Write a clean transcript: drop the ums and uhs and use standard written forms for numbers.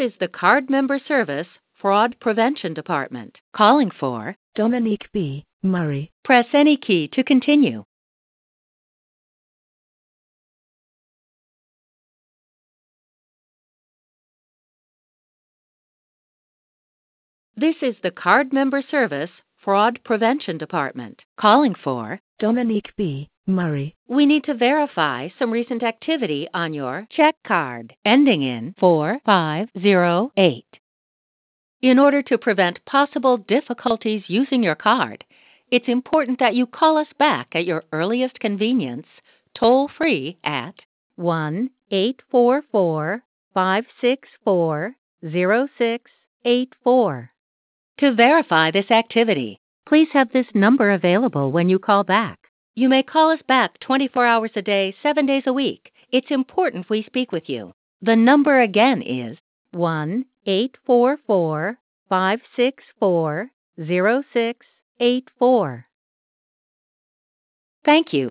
Is the Card Member Service Fraud Prevention Department. Calling for Dominique B. Murray. Press any key to continue. This is the Card Member Service Fraud Prevention Department. Calling for Dominique B. Murray. We need to verify some recent activity on your check card ending in 4508. In order to prevent possible difficulties using your card, it's important that you call us back at your earliest convenience, toll-free at 1-844-564-0684. To verify this activity, please have this number available when you call back. You may call us back 24 hours a day, 7 days a week. It's important we speak with you. The number again is 1-844-564-0684. Thank you.